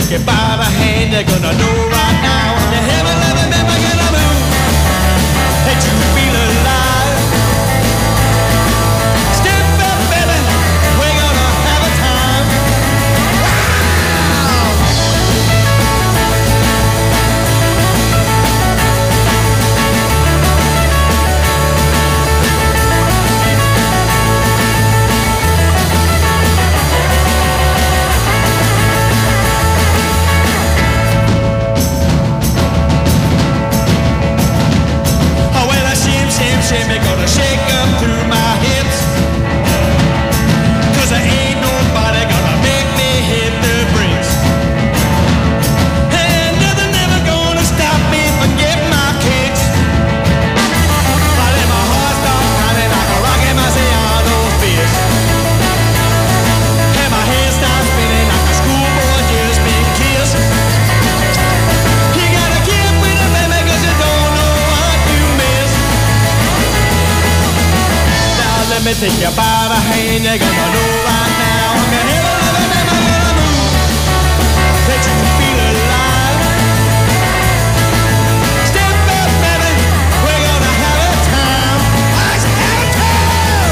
take you by the hand, you're gonna know right now the heavy loving man we're gonna move that you feel alive. Step up, baby, we're gonna have a time. Shimmy gonna shake up through my hips, 'cause there ain't nobody gonna make me hit the brakes. And nothing ever gonna stop me from getting my kicks. I let my heart start pounding like a rocket Marciano fist, and my head starts spinning like a schoolboy just been kissed. You gotta keep with it, baby, 'cause you don't know what you miss. Let me take you by the hand, you're gonna know right now I'm the heavy loving man, I'm gonna move that you feel alive. Step up, baby, we're gonna have a time. Let's have a time.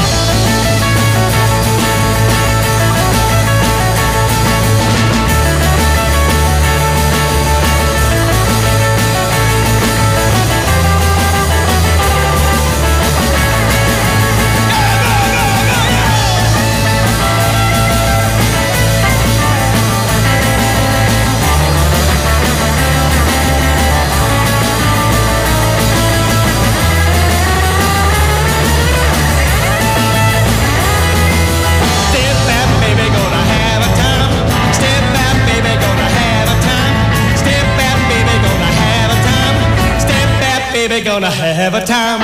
Gonna have a time.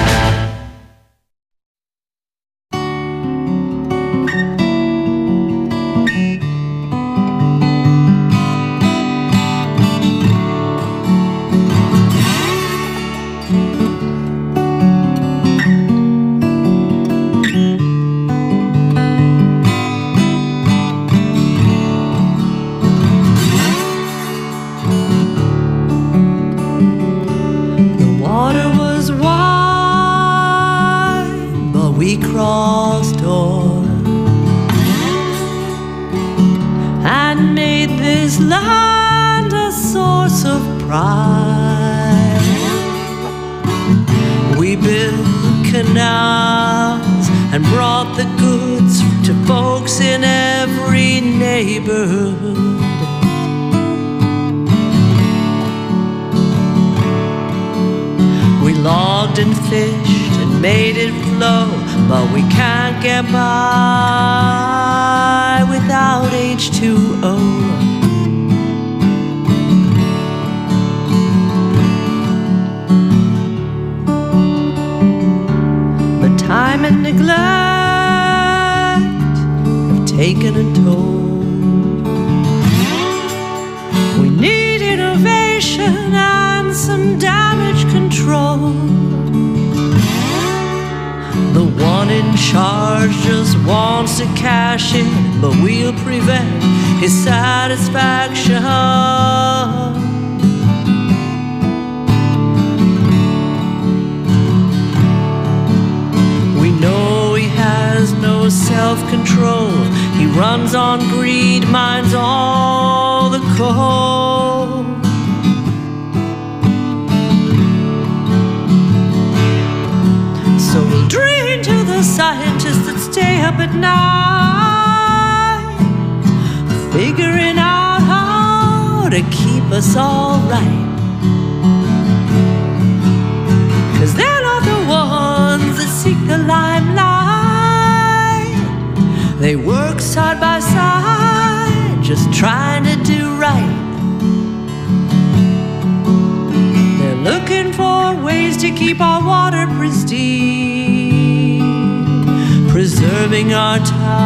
Our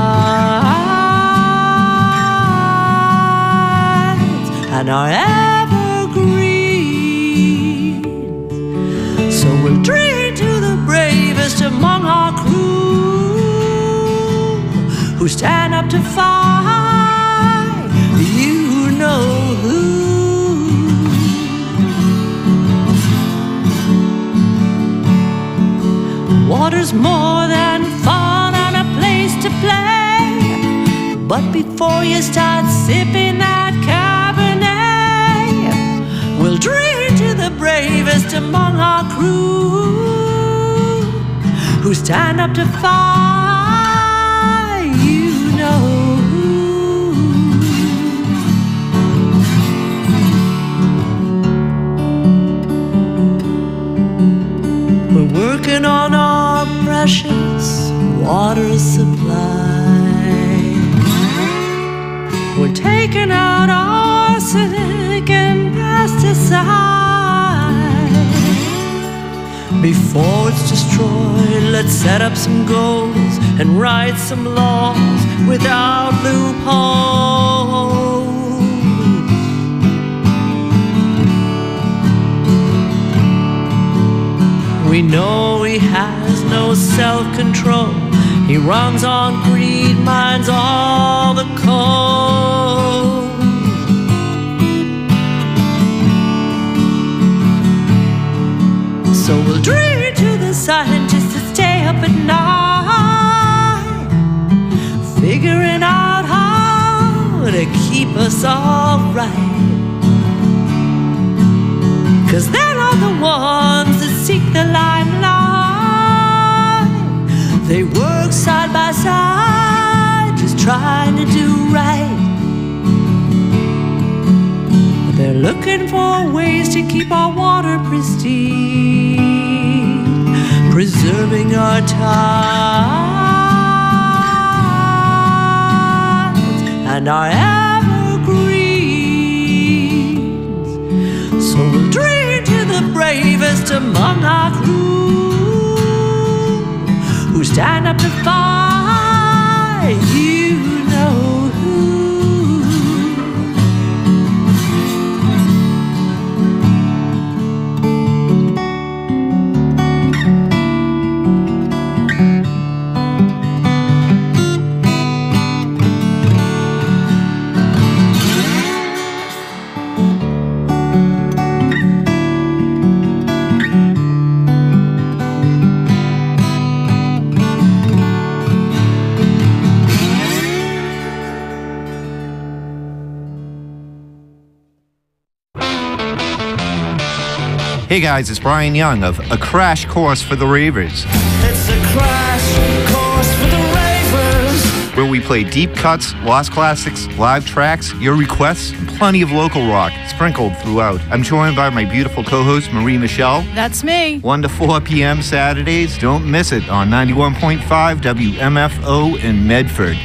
tides and our evergreens. So we'll drink to the bravest among our crew, who stand up to fight. You Water's more than fun and a place to play. But before you start sipping that Cabernet, we'll drink to the bravest among our crew, who stand up to fight, you know. We're working on our precious water supply. We're taking out arsenic and pesticide. Before it's destroyed, let's set up some goals and write some laws without loopholes. We know he has no self-control. He runs on greed, minds all the cold. So we'll drink to the scientists to stay up at night, figuring out how to keep us all right. 'Cause they're not the ones that seek the limelight. They work side by side, just trying to do right. But they're looking for ways to keep our water pristine, preserving our tides and our evergreens. So we'll drink to the bravest among our crew, who stand up to fight, you know who. Hey guys, it's Brian Young of A Crash Course for the Ravers. It's a crash course for the ravers, where we play deep cuts, lost classics, live tracks, your requests, and plenty of local rock sprinkled throughout. I'm joined by my beautiful co-host, Marie Michelle. That's me. 1 to 4 p.m. Saturdays. Don't miss it on 91.5 WMFO in Medford.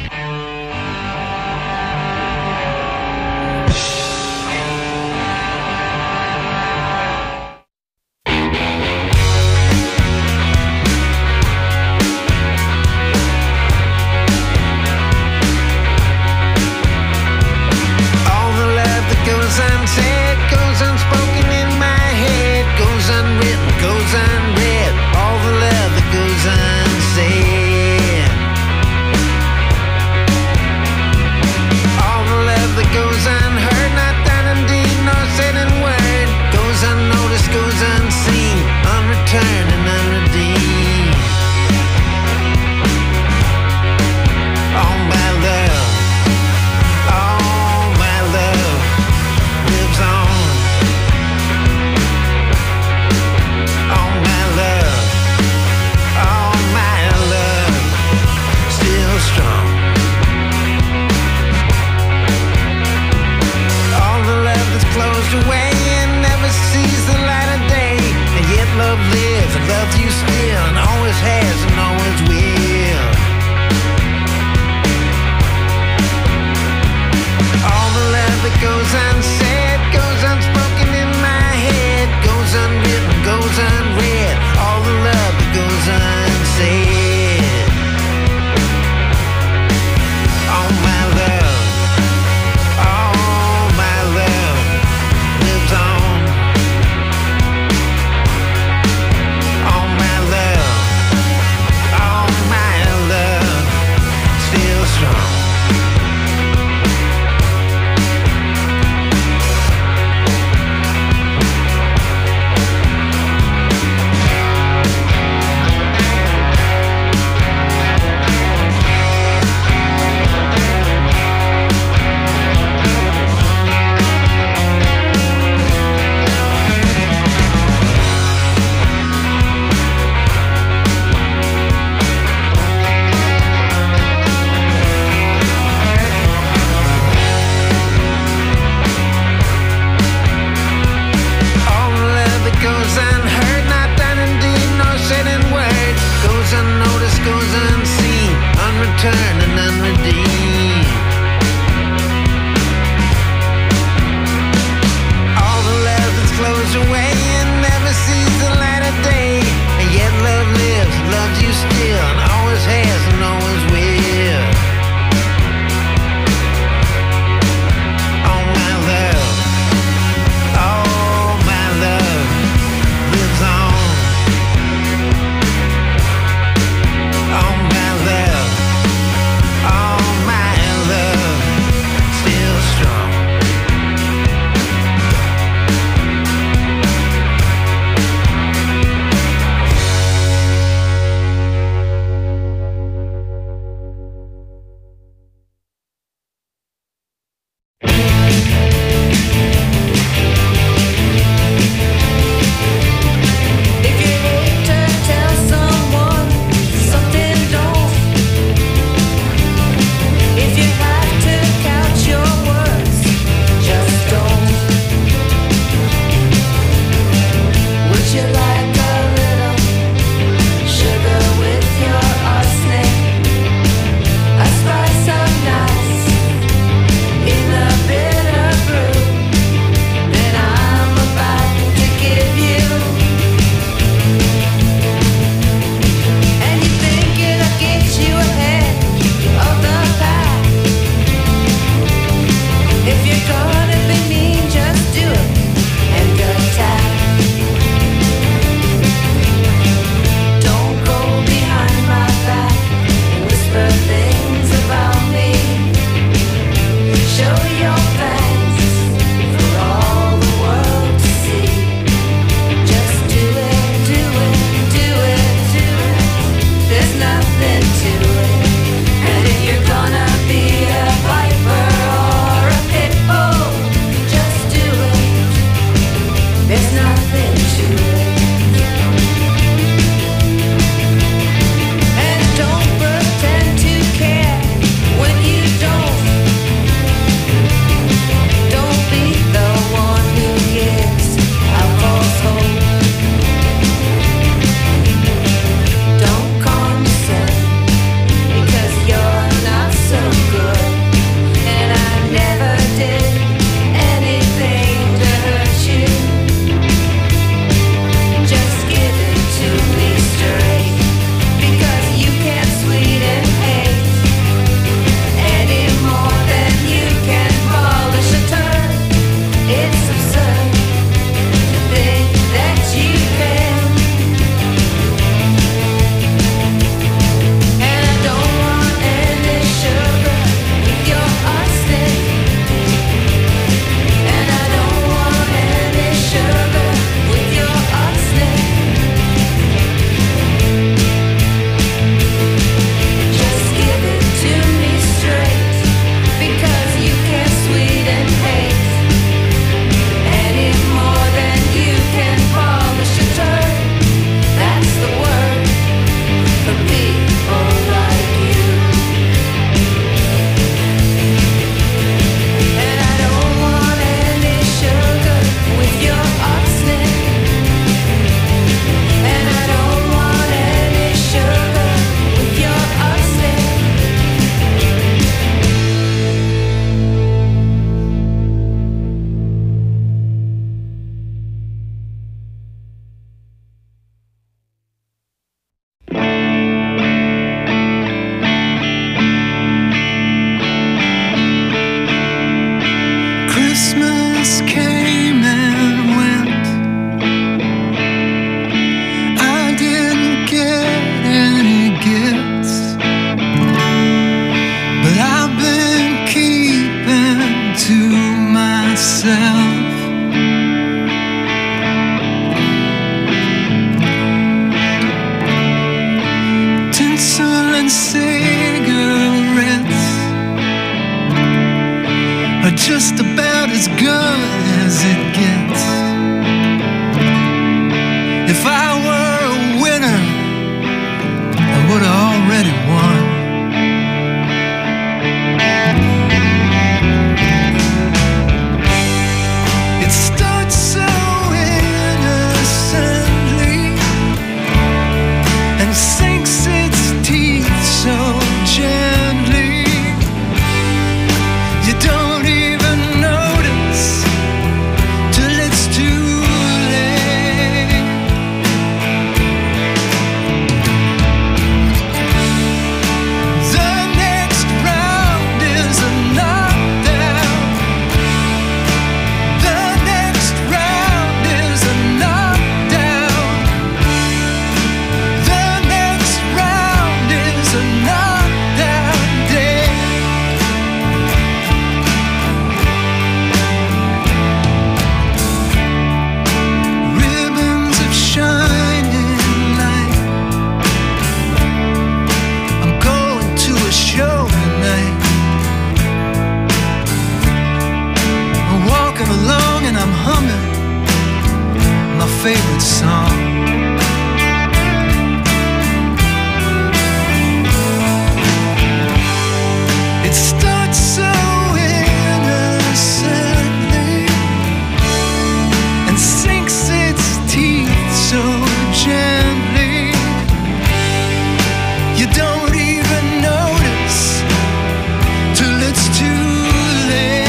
myself. Tinsel and cigarettes are just about as good as it gets. If I were a winner, I would have already won. It starts so innocently and sinks its teeth so gently. You don't even notice till it's too late. The next round is a knockdown. The next round is a knockdown. The next round is a knockdown day. Ribbons of shining light. I'm going to a show tonight. I'm walking along and I'm humming my favorite song. It starts so innocently and sinks its teeth so gently. You don't even notice till it's too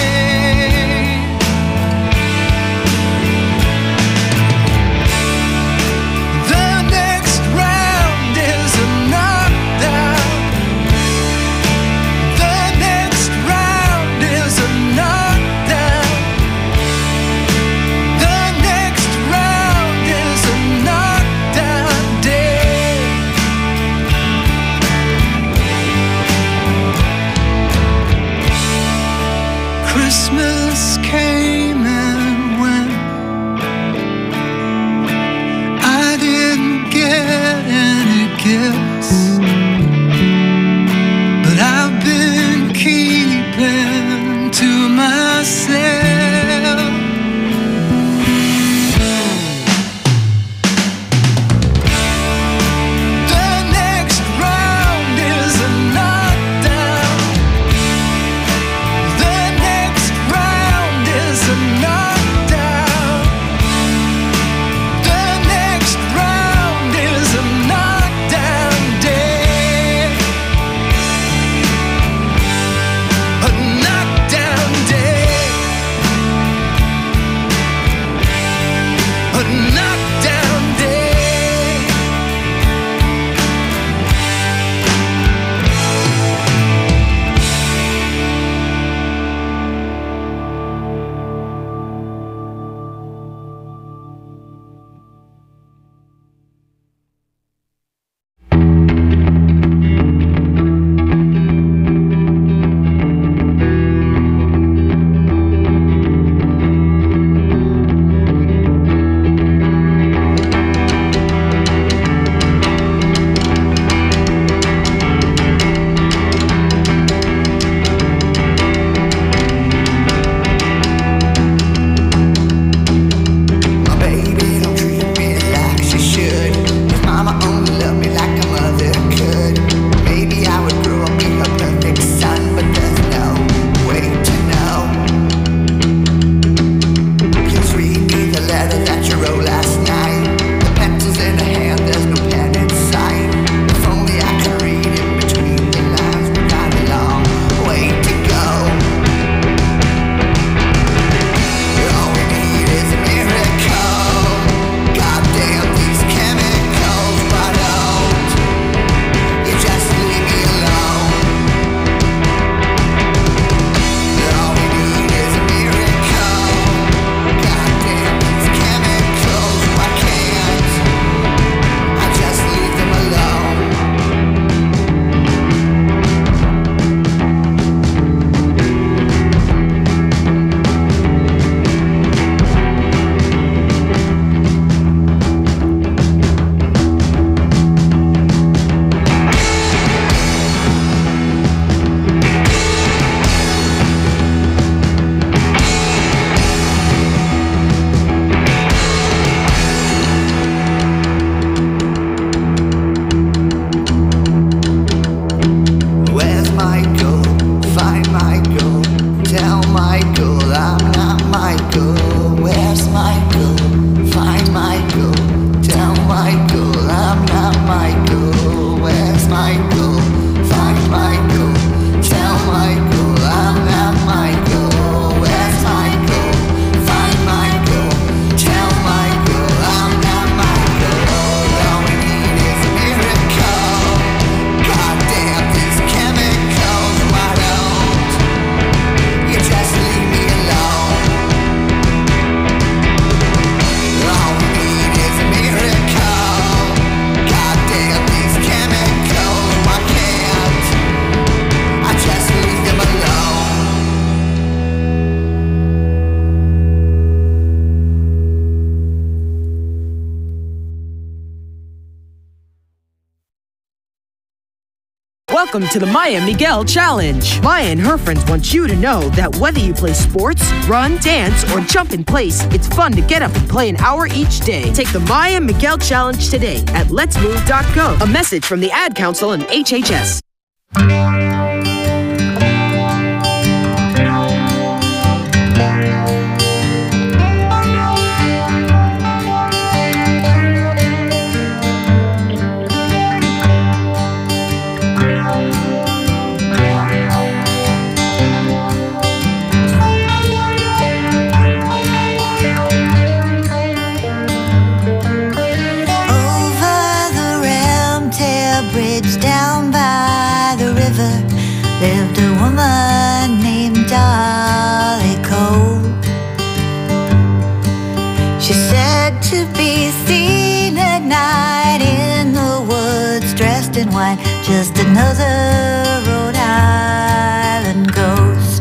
late. Welcome to the Maya Miguel Challenge. Maya and her friends want you to know that whether you play sports, run, dance, or jump in place, it's fun to get up and play an hour each day. Take the Maya Miguel Challenge today at letsmove.gov. A message from the Ad Council and HHS. Lived a woman named Dolly Cole. She's said to be seen at night in the woods, dressed in white, just another Rhode Island ghost.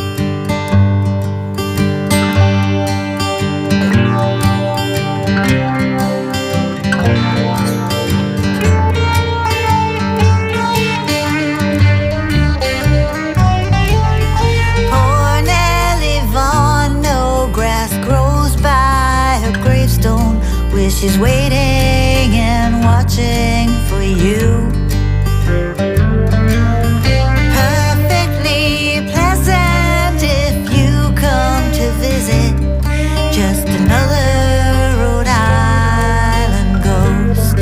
She's waiting and watching for you. Perfectly pleasant if you come to visit. Just another Rhode Island ghost.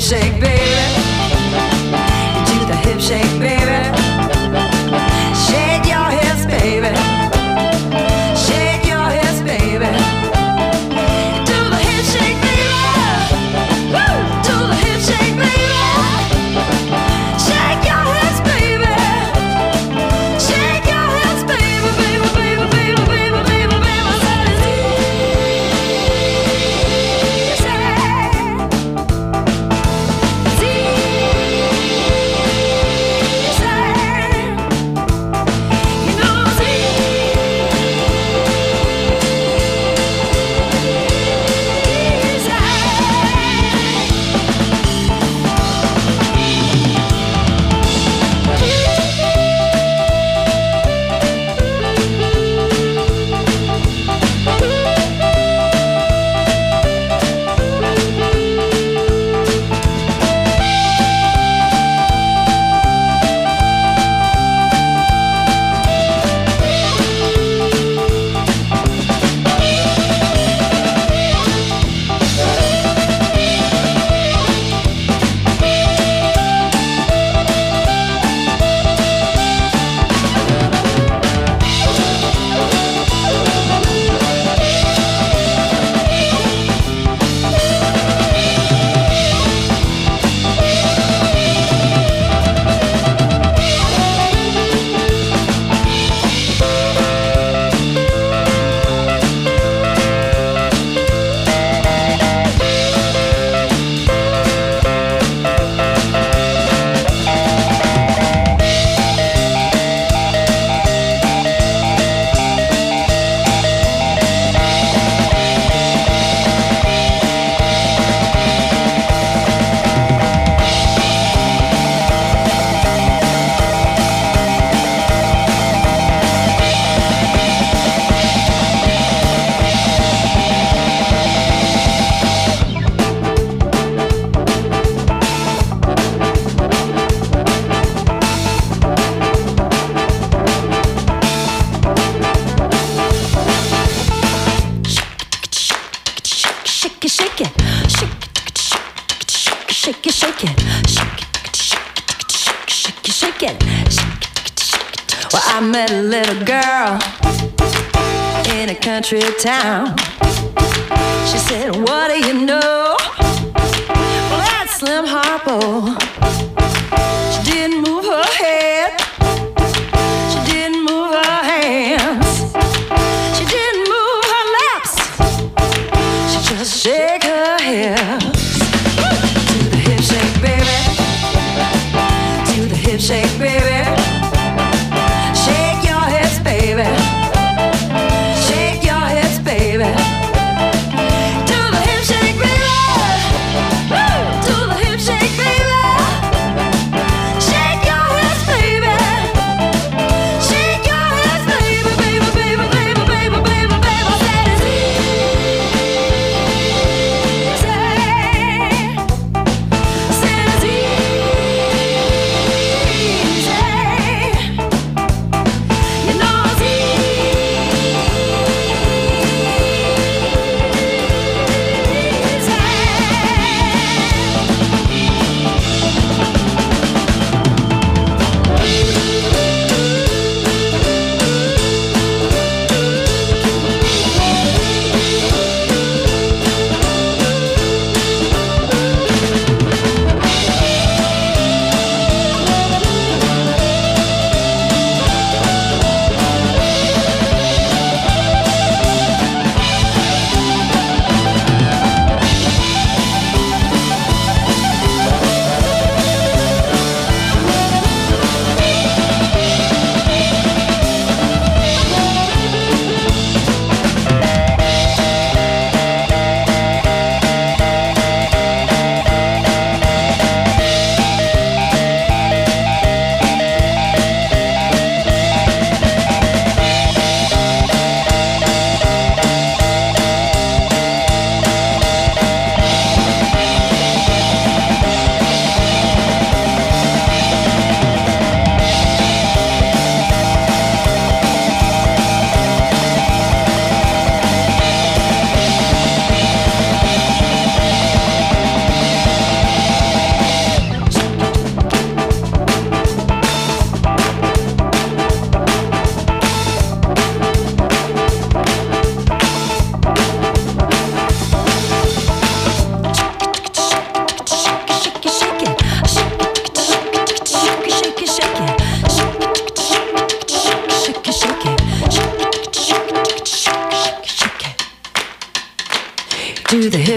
shake, baby. Do the hip shake, baby. Shake your hips, baby. Shake your hips, baby. Do the hip shake, baby. Woo! Do the hip shake, baby. Shake your hips, baby. Shake your hips, baby, baby, baby, baby, baby, baby, baby. That is well, I met a little girl in a country town. She said, what do you know? Well, that's Slim Harpo. She didn't move her head. She didn't move her hands. She didn't move her lips. She just shake her hips. Do the hip shake, baby. Do the hip shake, baby. Shake your hips, baby. Shake your hips, baby. Do the hip shake, baby. Woo! Do the hip shake, baby.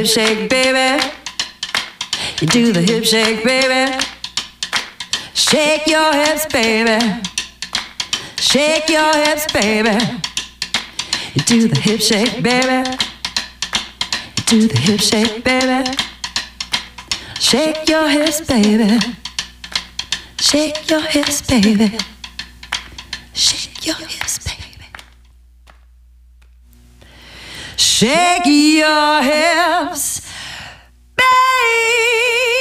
shake, baby. You do the hip shake, baby. Shake your hips, baby. Shake your hips, baby. You do the hip shake, baby. You do the hip shake, baby. Shake your hips, baby. Shake your hips, baby. Shake your hips, baby. Shake your hips, baby.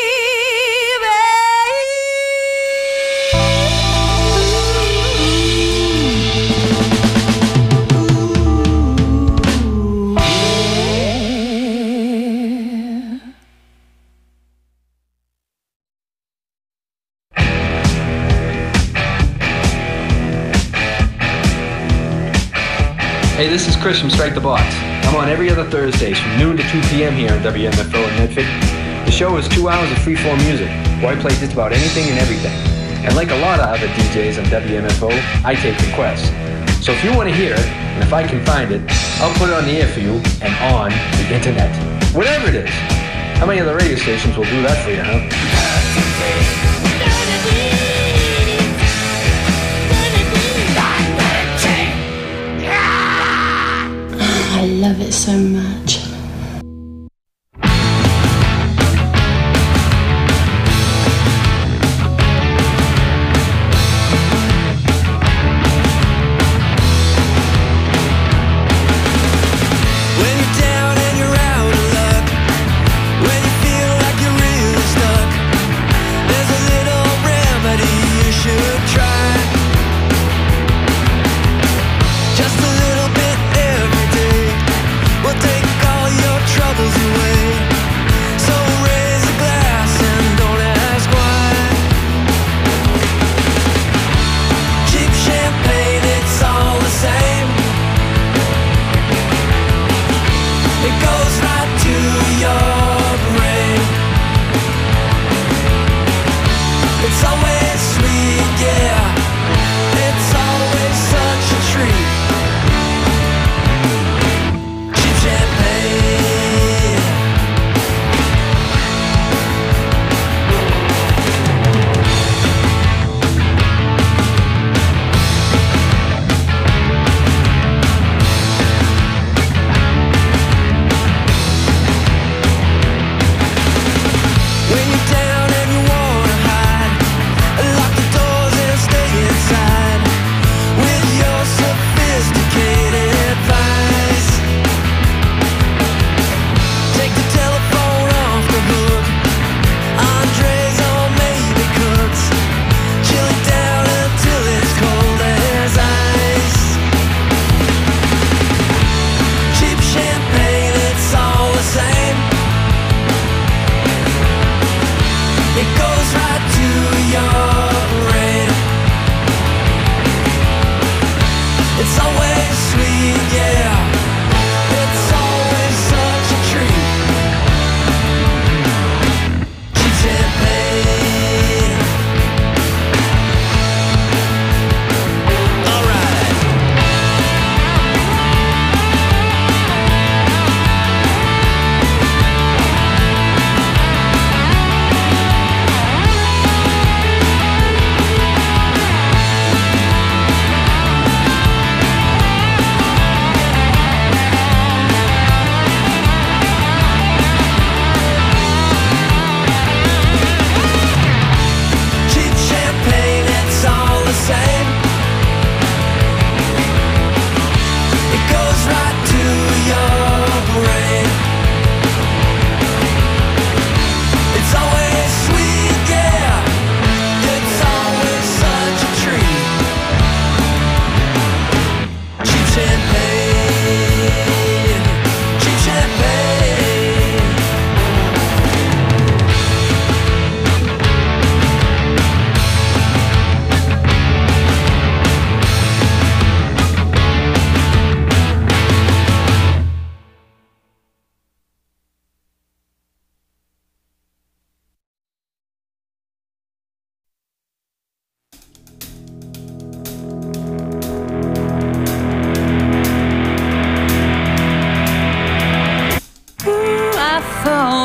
Hey, this is Chris from Strike the Box. I'm on every other Thursdays from noon to 2 p.m. here on WMFO in Medford. The show is 2 hours of free-form music, where I play just about anything and everything. And like a lot of other DJs on WMFO, I take requests. So if you want to hear it, and if I can find it, I'll put it on the air for you and on the internet. Whatever it is. How many other radio stations will do that for you, huh? I love it so much.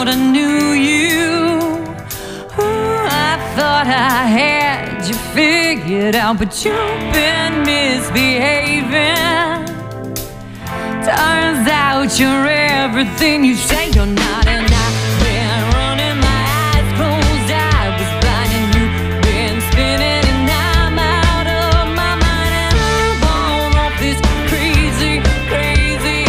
thought I knew you. Ooh, I thought I had you figured out, but you've been misbehaving. Turns out you're everything you say you're not, and I've been running my eyes closed. I was blind and you've been spinning, and I'm out of my mind, and I'm on off this crazy, crazy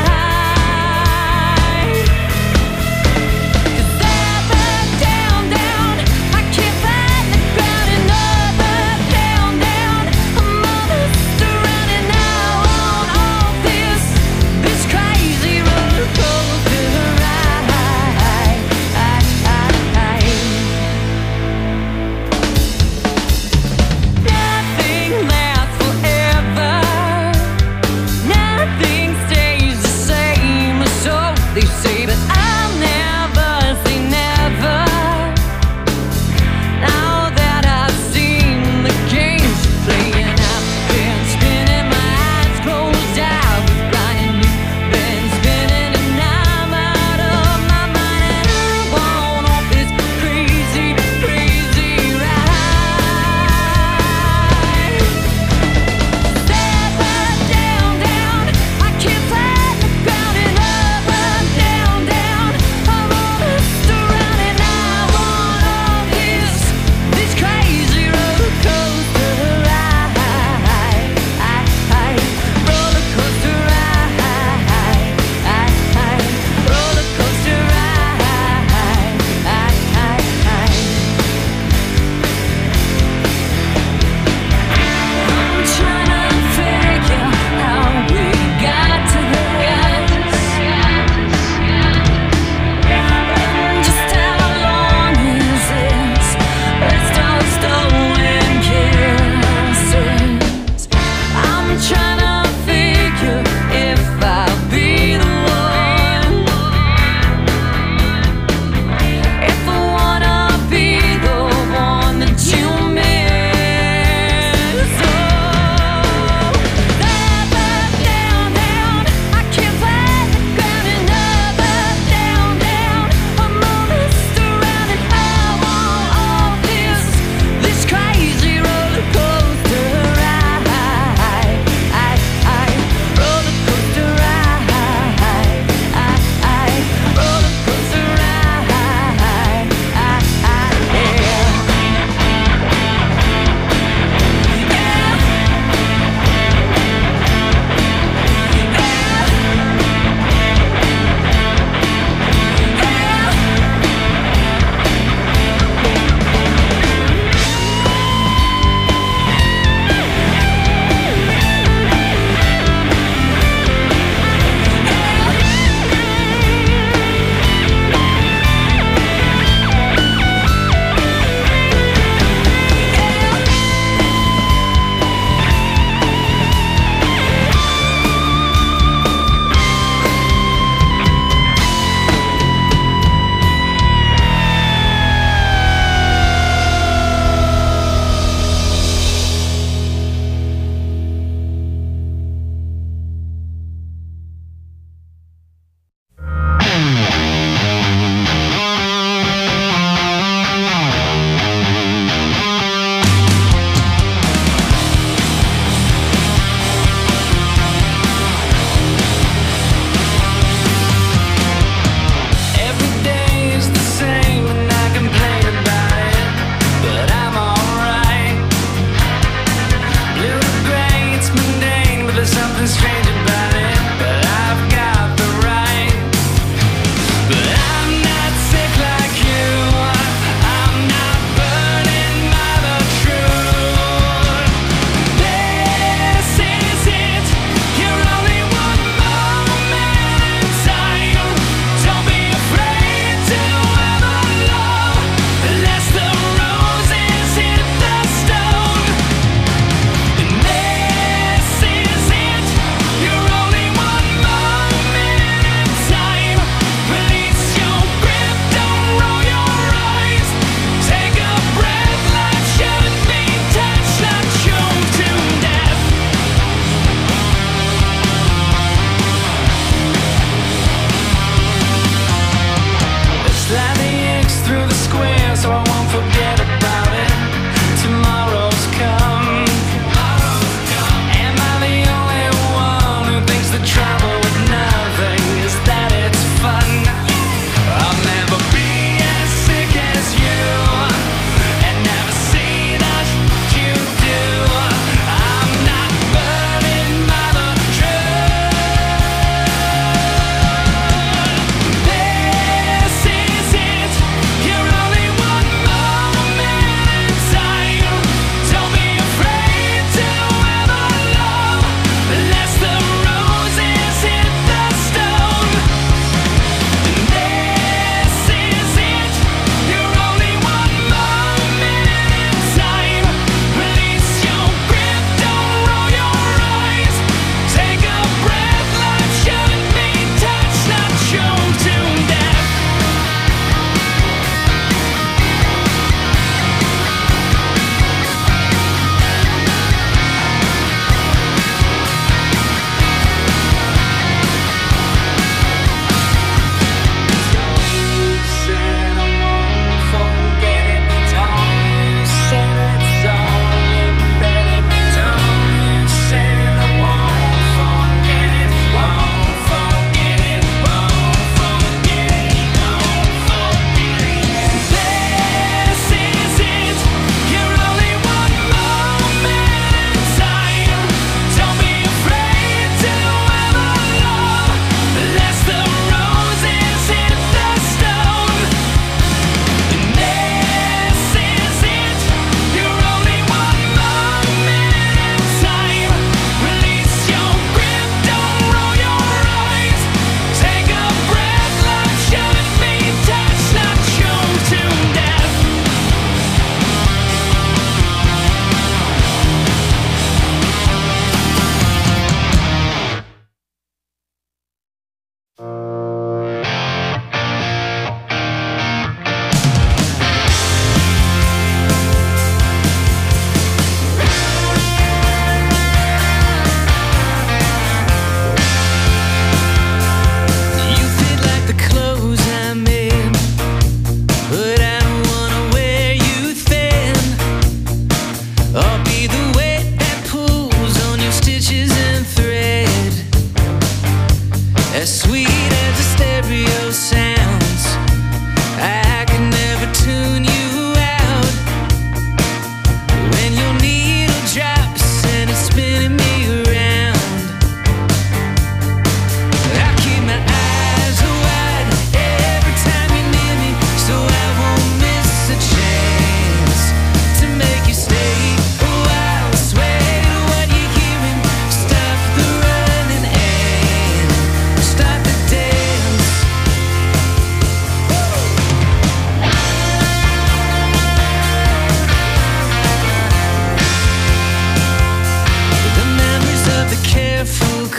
ride. 'Cause up, down, down, I can't find the ground, and up, down, down, I'm all surrounded now on off this crazy roller coaster ride.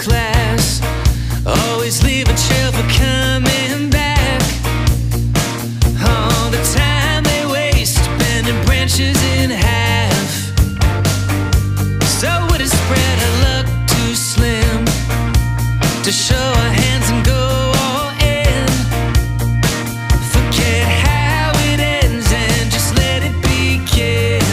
class. Always leave a trail for coming back. All the time they waste bending branches in half. So would it spread our luck too slim to show our hands and go all in? Forget how it ends and just let it begin.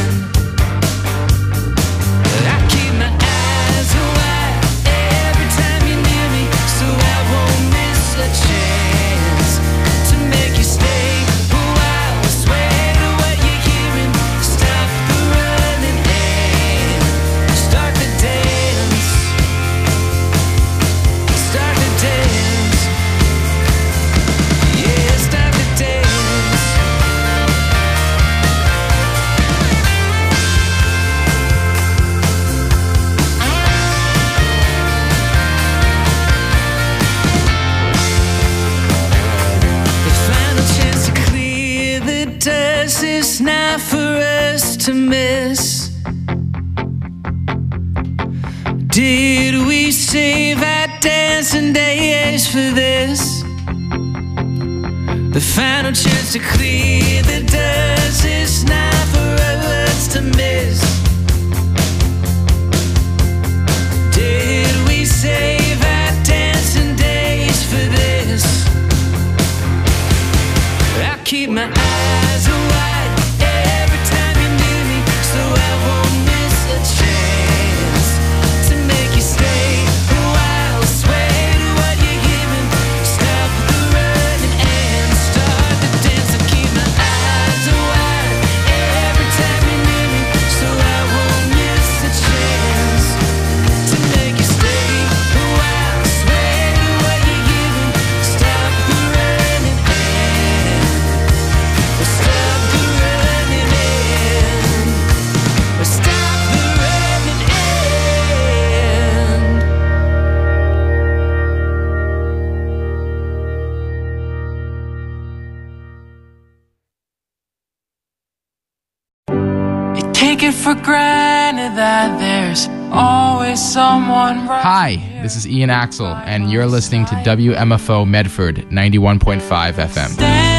I keep my eyes wide every time you're near me, so I won't miss a chance to make you stay a while. Swear to what you're hearing, stop the running and start the dance. Start the dance. Yeah, start the dance. The final chance to clear the dust is not for us to miss. Did we save our dancing days for this? The final chance to clear the dust is not for us to miss. Did we save our dancing days for this? I keep my eyes wide every time you're near me, so I won't miss a chance to make you stay a while. Swear to what you're hearing, stop the running and start the dance. I keep my eyes wide every time you're near me, so I won't miss a chance to make you stay a while. Swear to what you're hearing, stop the running and stop the running and stop the running and. You take it for granted that there's always someone right. Hi, this is Ian Axel, and you're listening to WMFO Medford 91.5 FM. Stand